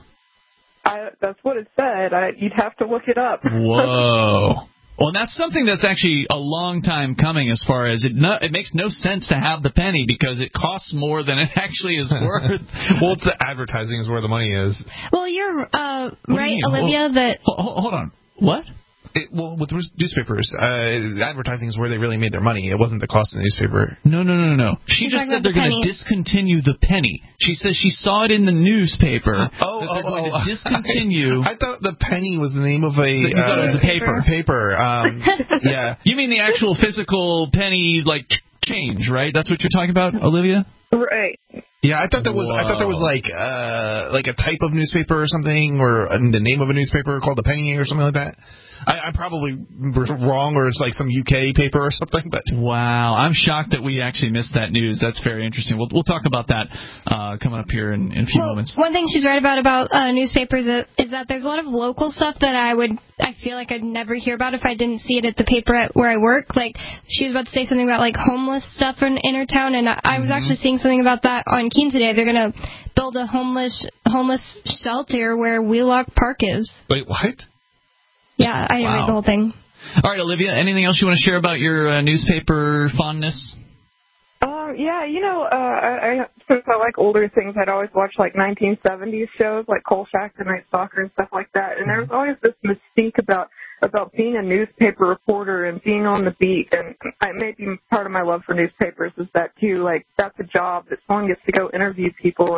I, that's what it said. I, you'd have to look it up. Whoa. Well, that's something that's actually a long time coming as far as it no, it makes no sense to have the penny because it costs more than it actually is worth. Well, it's the advertising is where the money is. Well, you're uh, right, you Olivia, hold, that... Hold, hold on. What? It, well, with newspapers, uh, advertising is where they really made their money. It wasn't the cost of the newspaper. No, no, no, no, no. She You're just said the they're going to discontinue the penny. She says she saw it in the newspaper. Oh, that they're oh, going oh. to discontinue. I, I thought the penny was the name of a. You thought it was a paper. Paper. Um, yeah. You mean the actual physical penny, like change, right? That's what you're talking about, Olivia? Right. Yeah, I thought there was. Whoa. I thought there was like uh, like a type of newspaper or something, or uh, the name of a newspaper called the penny or something like that. I, I'm probably wrong, or it's like some U K paper or something. But wow, I'm shocked that we actually missed that news. That's very interesting. We'll we'll talk about that uh, coming up here in, in a few well, moments. One thing she's right about about uh, newspapers is that there's a lot of local stuff that I would I feel like I'd never hear about if I didn't see it at the paper at where I work. Like she was about to say something about like homeless stuff in Innertown, and I, I was Mm-hmm. actually seeing something about that on Keene today. They're gonna build a homeless homeless shelter where Wheelock Park is. Wait, what? Yeah, I didn't Wow. read the whole thing. All right, Olivia, anything else you want to share about your uh, newspaper fondness? Um, yeah, you know, uh, I, I since I like older things, I'd always watch like nineteen seventies shows like Kolchak and Night Stalker and stuff like that. And there was always this mystique about about being a newspaper reporter and being on the beat. And I, maybe part of my love for newspapers is that too. Like that's a job that someone gets to go interview people and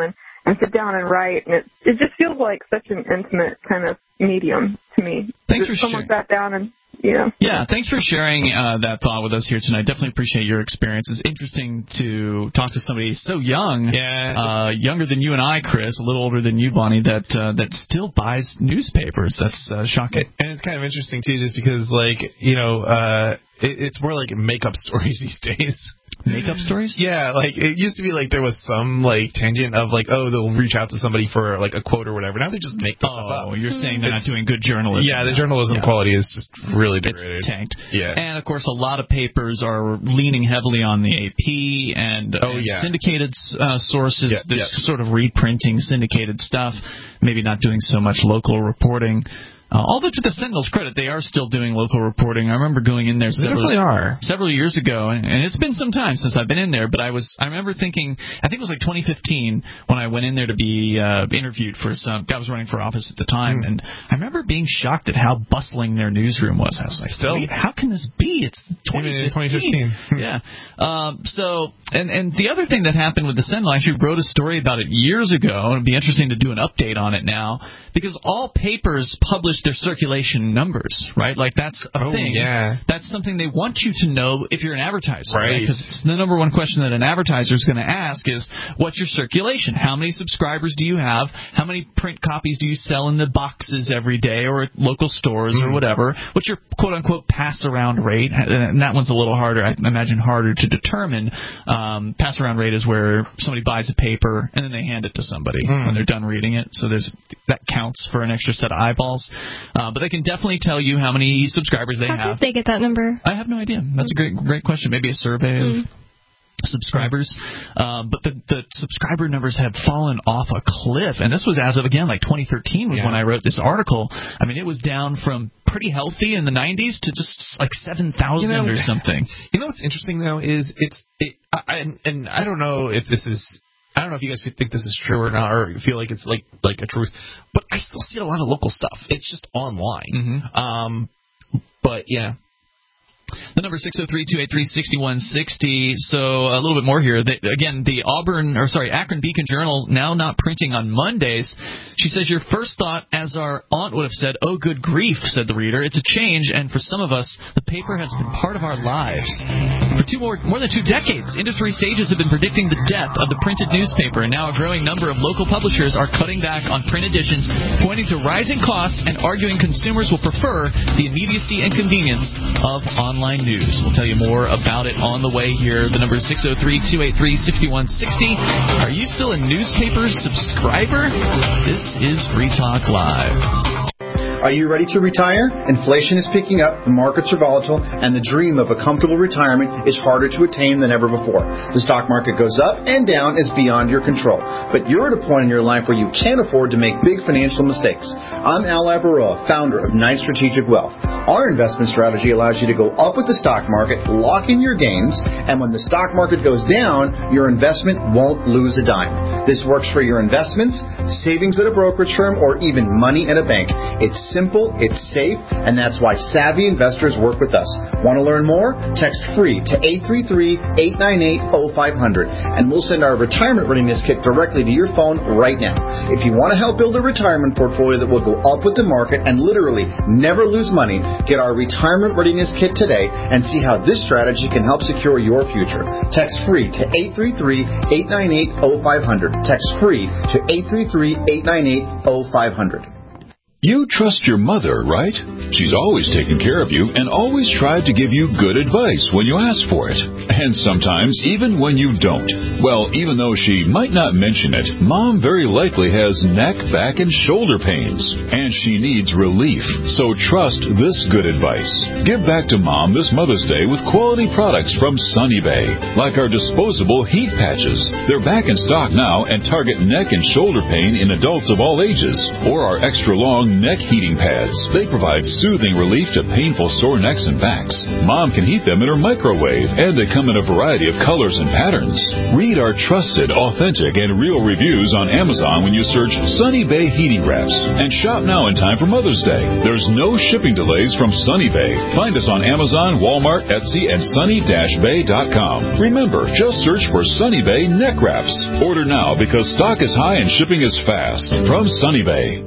and sit down and write, and it it just feels like such an intimate kind of medium to me. Thanks just for someone sharing. sat down and you know. Yeah, thanks for sharing uh, that thought with us here tonight. Definitely appreciate your experience. It's interesting to talk to somebody so young, yeah. uh, younger than you and I, Chris, a little older than you, Bonnie, that uh, that still buys newspapers. That's uh, shocking. And it's kind of interesting, too, just because, like, you know, uh, it, it's more like makeup stories these days. Makeup stories? Yeah, like, it used to be like there was some, like, tangent of, like, oh, they'll reach out to somebody for, like, a quote or whatever. Now they just make this oh, stuff up. Oh, you're saying they're it's, not doing good journalism. Yeah, the journalism yeah. quality is just really degraded. It's tanked. Yeah. And, of course, a lot of papers are leaning heavily on the A P and, oh, and yeah. syndicated uh, sources. Yeah, They're yeah. sort of reprinting syndicated stuff, maybe not doing so much local reporting. Uh, although to the Sentinel's credit, they are still doing local reporting. I remember going in there several, they definitely are. several years ago, and, and it's been some time since I've been in there. But I was, I remember thinking, I think it was like twenty fifteen when I went in there to be uh, interviewed for some. I was running for office at the time, mm. and I remember being shocked at how bustling their newsroom was. I was like, still, wait, how can this be? It's twenty fifteen. Yeah. Um, so, and and the other thing that happened with the Sentinel, I actually wrote a story about it years ago, and it'd be interesting to do an update on it now because all papers publish their circulation numbers, right? Like that's a oh, thing. Yeah. That's something they want you to know if you're an advertiser, right? Because right? the number one question that an advertiser is going to ask is, what's your circulation? How many subscribers do you have? How many print copies do you sell in the boxes every day or at local stores mm. or whatever? What's your quote-unquote pass-around rate? And that one's a little harder, I imagine harder to determine. Um, pass-around rate is where somebody buys a paper and then they hand it to somebody mm. when they're done reading it. So there's that counts for an extra set of eyeballs. Uh, but they can definitely tell you how many subscribers they how have. How did they get that number? I have no idea. That's a great great question. Maybe a survey mm. of subscribers. Um, but the, the subscriber numbers have fallen off a cliff. And this was as of, again, like twenty thirteen was yeah. when I wrote this article. I mean, it was down from pretty healthy in the nineties to just like seven thousand you know, or something. You know what's interesting, though, is it's it, I, and I don't know if this is I don't know if you guys think this is true or not, or feel like it's like like a truth, but I still see a lot of local stuff. It's just online. Mm-hmm. Um, but yeah. The number six oh three, two eight three, six one six oh. So a little bit more here. They, again, the Auburn, or sorry, Akron Beacon Journal now not printing on Mondays. She says, your first thought, as our aunt would have said, oh, good grief, said the reader. It's a change, and for some of us, the paper has been part of our lives. For two more, more than two decades, industry sages have been predicting the death of the printed newspaper, and now a growing number of local publishers are cutting back on print editions, pointing to rising costs and arguing consumers will prefer the immediacy and convenience of online. Online news. We'll tell you more about it on the way here. The number is six oh three, two eight three, six one six oh. Are you still a newspaper subscriber? This is Free Talk Live. Are you ready to retire? Inflation is picking up, the markets are volatile, and the dream of a comfortable retirement is harder to attain than ever before. The stock market goes up and down is beyond your control. But you're at a point in your life where you can't afford to make big financial mistakes. I'm Al Labaroa, founder of Knight Strategic Wealth. Our investment strategy allows you to go up with the stock market, lock in your gains, and when the stock market goes down, your investment won't lose a dime. This works for your investments, savings at a brokerage firm, or even money in a bank. It's simple, it's safe, and that's why savvy investors work with us. Want to learn more? Text FREE to eight three three, eight nine eight, oh five hundred, and we'll send our retirement readiness kit directly to your phone right now. If you want to help build a retirement portfolio that will go up with the market and literally never lose money, get our retirement readiness kit today and see how this strategy can help secure your future. Text FREE to eight three three, eight nine eight, oh five hundred. Text FREE to eight three three, eight nine eight, oh five hundred. You trust your mother, right? She's always taken care of you and always tried to give you good advice when you ask for it. And sometimes even when you don't. Well, even though she might not mention it, Mom very likely has neck, back, and shoulder pains. And she needs relief. So trust this good advice. Give back to Mom this Mother's Day with quality products from Sunny Bay. Like our disposable heat patches. They're back in stock now and target neck and shoulder pain in adults of all ages. Or our extra long Zone neck heating pads. They provide soothing relief to painful sore necks and backs. Mom can heat them in her microwave, and they come in a variety of colors and patterns. Read our trusted, authentic, and real reviews on Amazon when you search Sunny Bay Heating Wraps. And shop now in time for Mother's Day. There's no shipping delays from Sunny Bay. Find us on Amazon, Walmart, Etsy, and sunny dash bay dot com. Remember, just search for Sunny Bay Neck Wraps. Order now because stock is high and shipping is fast. From Sunny Bay.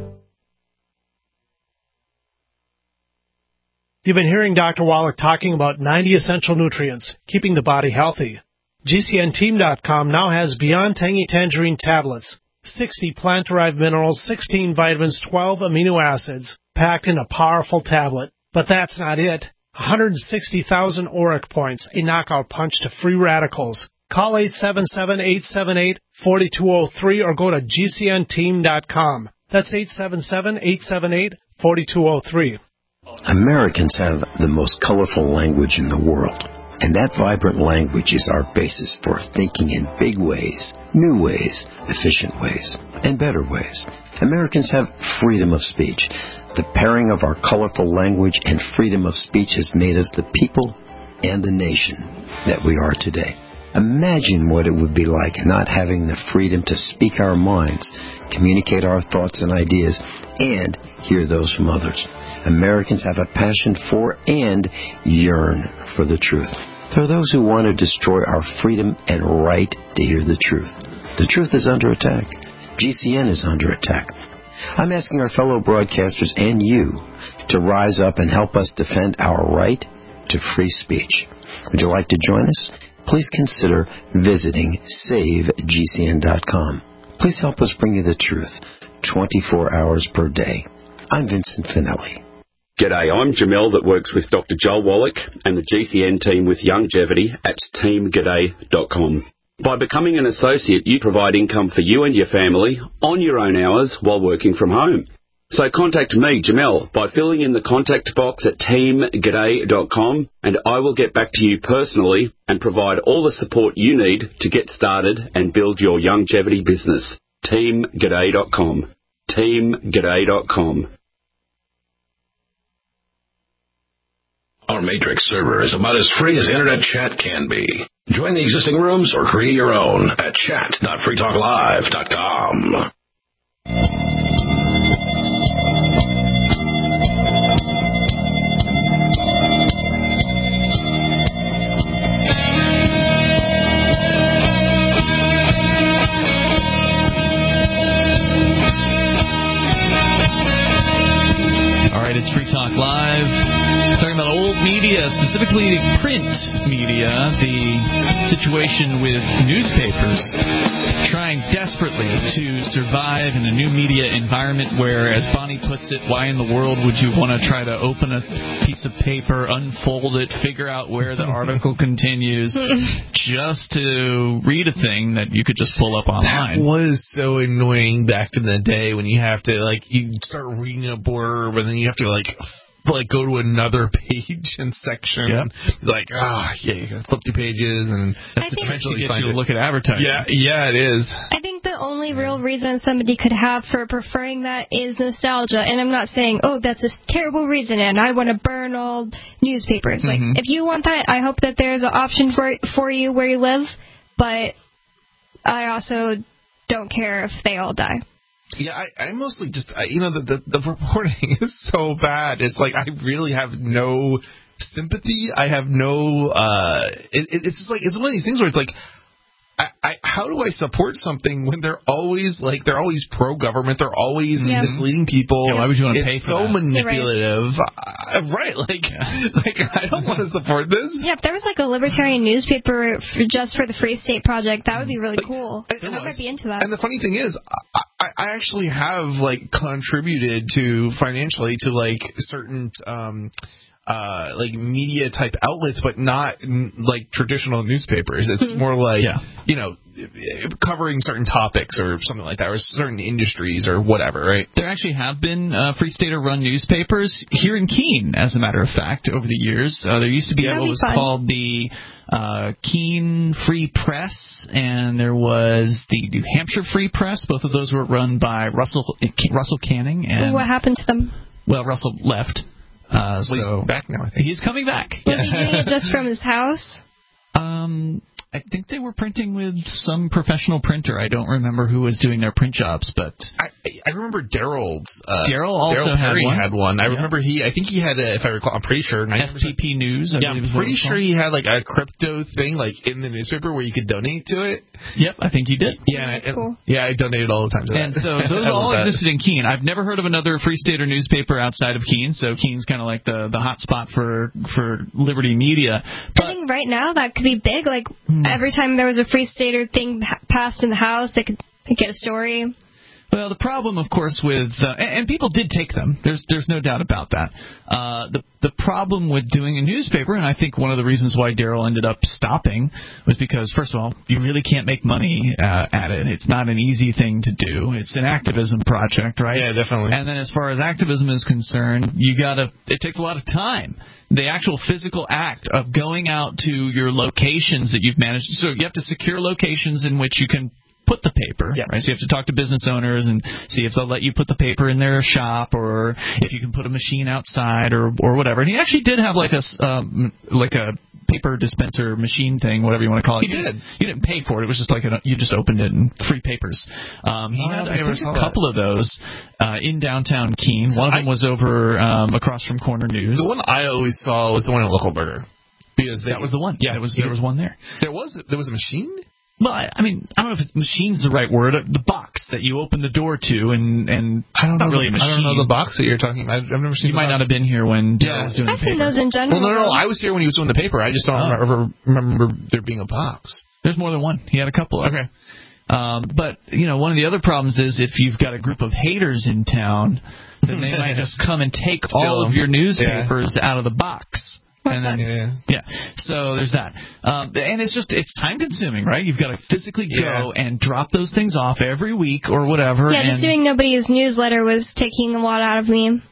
You've been hearing Doctor Wallach talking about ninety essential nutrients, keeping the body healthy. G C N team dot com now has Beyond Tangy Tangerine tablets, sixty plant-derived minerals, sixteen vitamins, twelve amino acids, packed in a powerful tablet. But that's not it. one hundred sixty thousand auric points, a knockout punch to free radicals. Call eight seven seven, eight seven eight, four two zero three or go to G C N team dot com. That's eight seven seven, eight seven eight, four two zero three. Americans have the most colorful language in the world, and that vibrant language is our basis for thinking in big ways, new ways, efficient ways, and better ways. Americans have freedom of speech. The pairing of our colorful language and freedom of speech has made us the people and the nation that we are today. Imagine what it would be like not having the freedom to speak our minds, communicate our thoughts and ideas, and hear those from others. Americans have a passion for and yearn for the truth. There are those who want to destroy our freedom and right to hear the truth. The truth is under attack. G C N is under attack. I'm asking our fellow broadcasters and you to rise up and help us defend our right to free speech. Would you like to join us? Please consider visiting save G C N dot com. Please help us bring you the truth twenty-four hours per day. I'm Vincent Finelli. G'day, I'm Jamel that works with Doctor Joel Wallach and the G C N team with Longevity at team g'day dot com. By becoming an associate, you provide income for you and your family on your own hours while working from home. So contact me, Jamel, by filling in the contact box at team g'day dot com, and I will get back to you personally and provide all the support you need to get started and build your longevity business. team g'day dot com. team g'day dot com. Our Matrix server is about as free as internet chat can be. Join the existing rooms or create your own at chat dot free talk live dot com. It's Free Talk Live, talking about old media, specifically print media, the situation with newspapers trying desperately to survive in a new media environment where, as Bonnie puts it, why in the world would you want to try to open a piece of paper, unfold it, figure out where the article continues, just to read a thing that you could just pull up online? That was so annoying back in the day when you have to, like, you start reading a blurb and then you have to, like, like go to another page and section. Yeah. Like, ah, oh, yeah, you gotta flip through pages and I think eventually get you to look at advertising. Yeah, yeah, it is. I think the only real reason somebody could have for preferring that is nostalgia. And I'm not saying, oh, that's a terrible reason and I want to burn all newspapers. Mm-hmm. Like, if you want that, I hope that there's an option for for you where you live. But I also don't care if they all die. Yeah, I, I mostly just, I, you know, the, the the reporting is so bad. It's like I really have no sympathy. I have no, uh, it, it's just like, it's one of these things where it's like, I, I, how do I support something when they're always like they're always pro-government, they're always yeah. misleading people? Yeah, why would you want to pay for that? It's so manipulative, right. Uh, right? Like, yeah. like I don't want to support this. Yeah, if there was like a libertarian newspaper for, just for the Free State Project, that would be really like, cool. I, I might be into that. And the funny thing is, I, I actually have like contributed to financially to like certain. Um, uh, like media type outlets, but not n- like traditional newspapers. It's more like, yeah. you know, covering certain topics or something like that, or certain industries or whatever, right? There actually have been uh, Free Stater-run newspapers here in Keene, as a matter of fact, over the years. Uh, there used to be That'd what be was fun. called the uh, Keene Free Press, and there was the New Hampshire Free Press. Both of those were run by Russell Russell Canning. And what happened to them? Well, Russell left. Uh, so he's back now, I think. He's coming back. Was he doing it just from his house? Um, I think they were printing with some professional printer. I don't remember who was doing their print jobs, but I I remember Daryl's. Uh, Daryl also Daryl had Perry one. had one. I Yeah. remember he. I think he had a. If I recall, I'm pretty sure. F T P News. I Yeah, I'm pretty sure he had like a crypto thing, like in the newspaper where you could donate to it. Yep, I think you did. Yeah, That's and, cool. yeah, I donated all the time to that. And so those I all love that. existed in Keene. I've never heard of another Free Stater newspaper outside of Keene, so Keene's kind of like the the hot spot for for Liberty Media. I think right now that could be big. Like Hmm. every time there was a Free Stater thing ha- passed in the House, they could get a story. Well, the problem, of course, with uh, and, and people did take them. There's there's no doubt about that. Uh, the the problem with doing a newspaper, and I think one of the reasons why Daryl ended up stopping, was because first of all, you really can't make money uh, at it. It's not an easy thing to do. It's an activism project, right? Yeah, definitely. And then as far as activism is concerned, you gotta. It takes a lot of time. The actual physical act of going out to your locations that you've managed. So you have to secure locations in which you can put the paper, yeah. right? So you have to talk to business owners and see if they'll let you put the paper in their shop, or if you can put a machine outside, or or whatever. And he actually did have like a um, like a paper dispenser machine thing, whatever you want to call it. He you did. Didn't, you didn't pay for it. It was just like a, you just opened it and free papers. Um, he Oh, had I I never think, saw a couple of those uh, in downtown Keene. One of them I, was over um, across from Corner News. The one I always saw was the one at Local Burger. Because they, that was the one. Yeah, there was there was one there. There was there was a machine. Well, I, I mean, I don't know if it's machine's the right word. The box that you open the door to, and and I don't not know. really a machine. I don't know the box that you're talking about. I've never seen. You might box. not have been here when Daryl Yeah. was doing I've the seen paper. those in general. Well, no, no, no. though. I was here when he was doing the paper. I just don't Oh. remember, remember there being a box. There's more than one. He had a couple of them. Okay. Um, but, you know, one of the other problems is if you've got a group of haters in town, then they might just come and take all of your newspapers yeah. out of the box. And then, yeah. yeah, so there's that. Um, and it's just, it's time consuming, right? You've got to physically go Yeah. and drop those things off every week or whatever. Yeah, and, just doing nobody's newsletter was taking a lot out of me.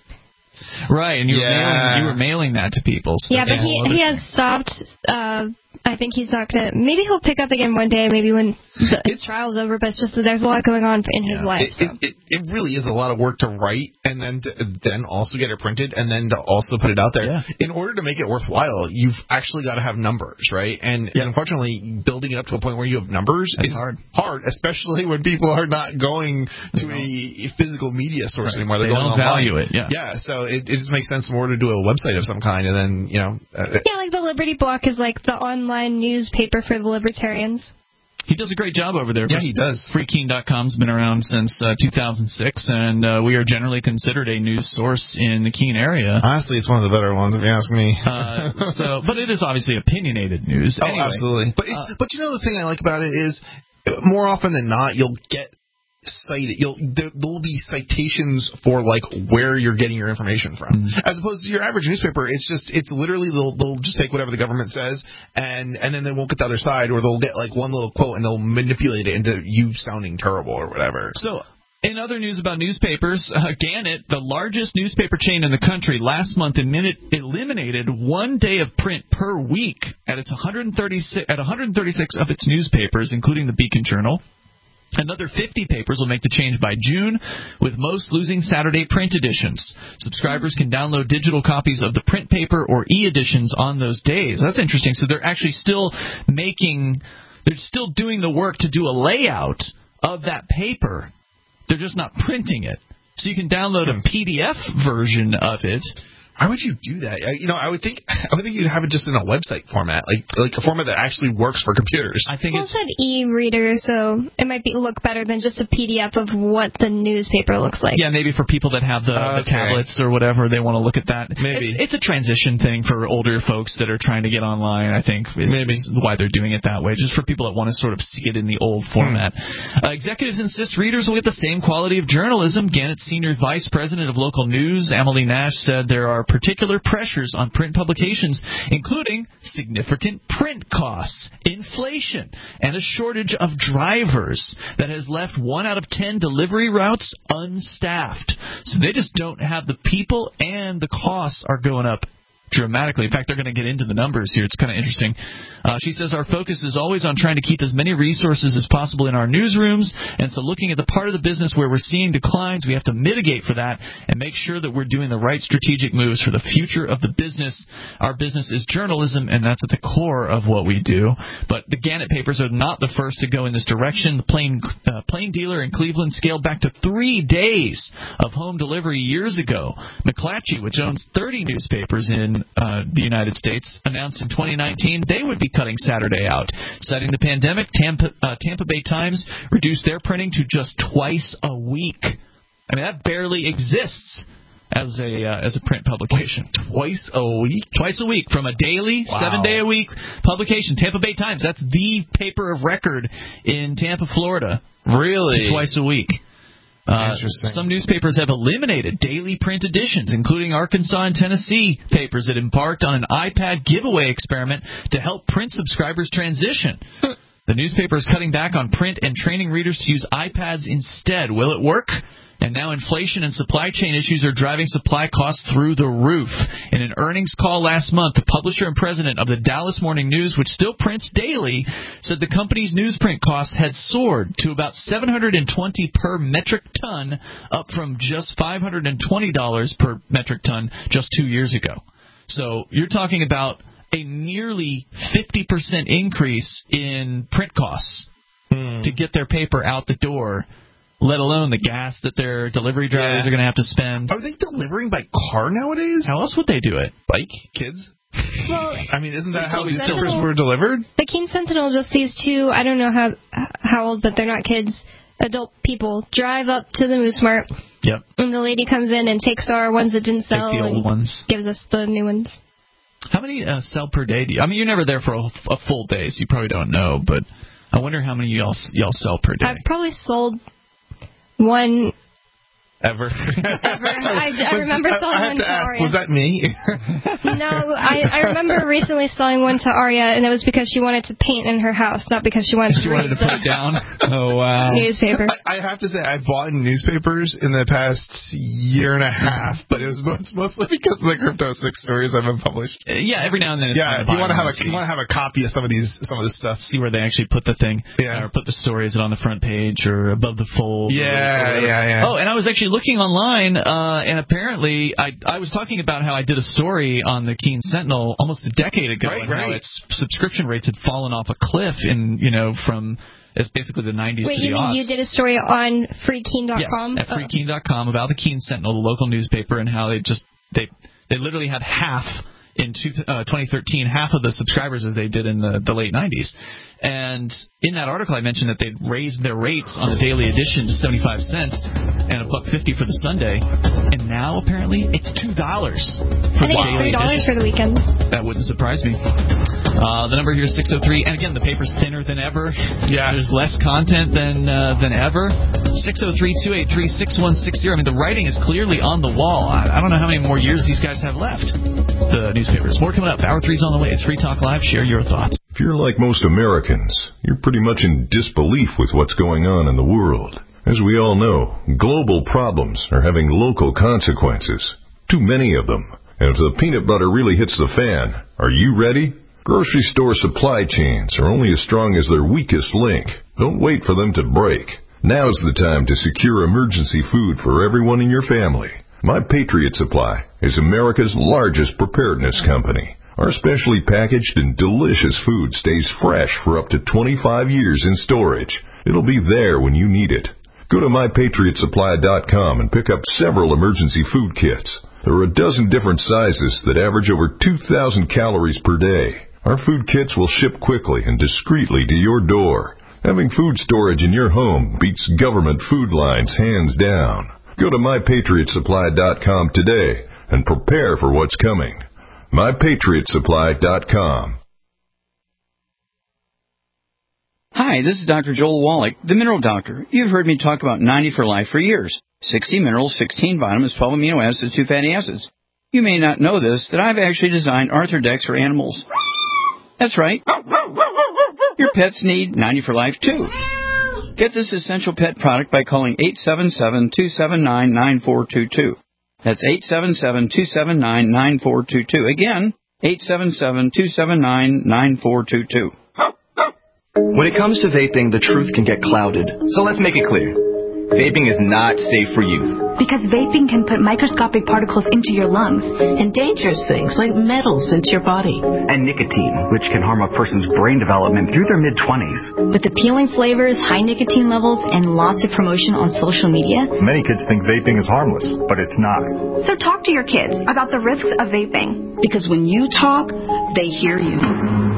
Right, and you, Yeah. were mailing, you were mailing that to people. So Yeah, but he he has stopped. Uh, I think he's not gonna. Maybe he'll pick up again one day. Maybe when the, his trial's over. But it's just that there's a lot going on in his Yeah. life. It, So. it, it, it really is a lot of work to write and then to, then also get it printed and then to also put it out there. Yeah. In order to make it worthwhile, you've actually got to have numbers, right? And, Yeah. and unfortunately, building it up to a point where you have numbers That's is hard. hard, especially when people are not going to a physical media source Right. anymore. They're They going don't online. value it, yeah. Yeah, so it, it just makes sense more to do a website of some kind and then, you know. Uh, Yeah, like the Liberty Block is like the online newspaper for the libertarians. He does a great job over there. Yeah, he does. free keene dot com's been around since uh, two thousand six, and uh, we are generally considered a news source in the Keene area. Honestly, it's one of the better ones, if you ask me. Uh, so, but it is obviously opinionated news. Oh, Anyway, absolutely. But it's, uh, but you know the thing I like about it is uh, more often than not you'll get cited. You'll there will be citations for like where you're getting your information from, Mm-hmm. as opposed to your average newspaper. It's just it's literally they'll they'll just take whatever the government says and and then they won't get the other side, or they'll get like one little quote and they'll manipulate it into you sounding terrible or whatever. So, in other news about newspapers, uh, Gannett, the largest newspaper chain in the country, last month eliminated one day of print per week at its one hundred thirty-six at one hundred thirty-six of its newspapers, including the Beacon Journal. Another fifty papers will make the change by June, with most losing Saturday print editions. Subscribers can download digital copies of the print paper or e-editions on those days. That's interesting. So they're actually still making, they're still doing the work to do a layout of that paper. They're just not printing it. So you can download a P D F version of it. Why would you do that? I, you know, I would think I would think you'd have it just in a website format, like like a format that actually works for computers. I think Well, it's it said e-reader, so it might be look better than just a P D F of what the newspaper looks like. yeah, maybe for people that have the, the Okay. tablets or whatever, they want to look at that. Maybe. it's, it's a transition thing for older folks that are trying to get online. I think is, Maybe. is why they're doing it that way. Just for people that want to sort of see it in the old format. Uh, executives insist readers will get the same quality of journalism. Gannett's senior vice president of local news, Emily Nash, said there are particular pressures on print publications, including significant print costs, inflation, and a shortage of drivers that has left one out of ten delivery routes unstaffed. So they just don't have the people, and the costs are going up dramatically. In fact, they're going to get into the numbers here. It's kind of interesting. Uh, she says our focus is always on trying to keep as many resources as possible in our newsrooms, and so looking at the part of the business where we're seeing declines, we have to mitigate for that and make sure that we're doing the right strategic moves for the future of the business. Our business is journalism, and that's at the core of what we do. But the Gannett papers are not the first to go in this direction. The Plain, uh, Plain Dealer in Cleveland scaled back to three days of home delivery years ago. McClatchy, which owns thirty newspapers in Uh, the United States, announced in twenty nineteen they would be cutting Saturday out. Citing the pandemic, Tampa, uh, Tampa Bay Times reduced their printing to just twice a week. I mean, that barely exists as a uh, as a print publication. Twice a week? Twice a week, from a daily, wow. seven-day-a-week publication. Tampa Bay Times, that's the paper of record in Tampa, Florida. Really? To twice a week. Uh, Interesting. Some newspapers have eliminated daily print editions, including Arkansas and Tennessee papers that embarked on an iPad giveaway experiment to help print subscribers transition. The newspaper is cutting back on print and training readers to use iPads instead. Will it work? And now inflation and supply chain issues are driving supply costs through the roof. In an earnings call last month, the publisher and president of the Dallas Morning News, which still prints daily, said the company's newsprint costs had soared to about seven hundred twenty dollars per metric ton, up from just five hundred twenty dollars per metric ton just two years ago. So you're talking about a nearly fifty percent increase in print costs hmm. to get their paper out the door, let alone the gas that their delivery drivers yeah. are going to have to spend. Are they delivering by car nowadays? How else would they do it? Bike? Kids? Well, I mean, isn't that how these Sentinel, papers were delivered? The Keene Sentinel, just these two, I don't know how how old, but they're not kids, adult people, drive up to the Moose Mart. Yep. And the lady comes in and takes our ones that didn't sell. Take the old and ones. Gives us the new ones. How many uh, sell per day do you? I mean, you're never there for a, a full day, so you probably don't know, but I wonder how many y'all, y'all sell per day. I've probably sold one Ever. Ever. I, I remember selling I have one to to ask, Aria. was that me? No, I, I remember recently selling one to Aria, and it was because she wanted to paint in her house, not because she wanted she to wanted to put it down. Oh wow! Newspaper. I, I have to say, I've bought newspapers in the past year and a half, but it was most, mostly because of the Crypto Six stories I've been published. Uh, yeah, every now and then. It's yeah, if you want to have a see. you want to have a copy of some of these some of this stuff, see where they actually put the thing, yeah, or put the story. Is it on the front page or above the fold? Yeah, or yeah, yeah. Oh, and I was actually looking online. Uh, and apparently, I I was talking about how I did a story on the Keene Sentinel almost a decade ago, right, and right. how its subscription rates had fallen off a cliff in you know from it's basically the nineties Wait, to the you mean aughts. you did a story on free keene dot com? Yes, at free keene dot com about the Keene Sentinel, the local newspaper, and how they just they they literally had half in two, uh, twenty thirteen, half of the subscribers as they did in the, the late nineties. And in that article, I mentioned that they'd raised their rates on the daily edition to seventy-five cents and a buck fifty for the Sunday. And now, apparently, it's two dollars for I think the it's daily three dollars edition. for the weekend. That wouldn't surprise me. Uh, the number here is six oh three. And again, the paper's thinner than ever. Yeah. There's less content than uh, than ever. six oh three, two eight three, six one six zero. I mean, the writing is clearly on the wall. I, I don't know how many more years these guys have left, the newspapers. More coming up. Hour three's on the way. It's Free Talk Live. Share your thoughts. If you're like most Americans, you're pretty much in disbelief with what's going on in the world. As we all know, global problems are having local consequences. Too many of them. And if the peanut butter really hits the fan, are you ready? Grocery store supply chains are only as strong as their weakest link. Don't wait for them to break. Now's the time to secure emergency food for everyone in your family. My Patriot Supply is America's largest preparedness company. Our specially packaged and delicious food stays fresh for up to twenty-five years in storage. It'll be there when you need it. Go to my patriot supply dot com and pick up several emergency food kits. There are a dozen different sizes that average over two thousand calories per day. Our food kits will ship quickly and discreetly to your door. Having food storage in your home beats government food lines hands down. Go to my patriot supply dot com today and prepare for what's coming. my patriot supply dot com. Hi, this is Doctor Joel Wallach, the Mineral Doctor. You've heard me talk about ninety for Life for years. sixty minerals, sixteen vitamins, twelve amino acids, two fatty acids. You may not know this, that I've actually designed Arthrodex for animals. That's right. Your pets need ninety for life, too. Get this essential pet product by calling eight seven seven, two seven nine, nine four two two. That's eight seven seven, two seven nine, nine four two two. Again, eight seven seven, two seven nine, nine four two two. When it comes to vaping, the truth can get clouded. So let's make it clear. Vaping is not safe for youth. Because vaping can put microscopic particles into your lungs. And dangerous things like metals into your body. And nicotine, which can harm a person's brain development through their mid-twenties. With appealing flavors, high nicotine levels, and lots of promotion on social media. Many kids think vaping is harmless, but it's not. So talk to your kids about the risks of vaping. Because when you talk, they hear you.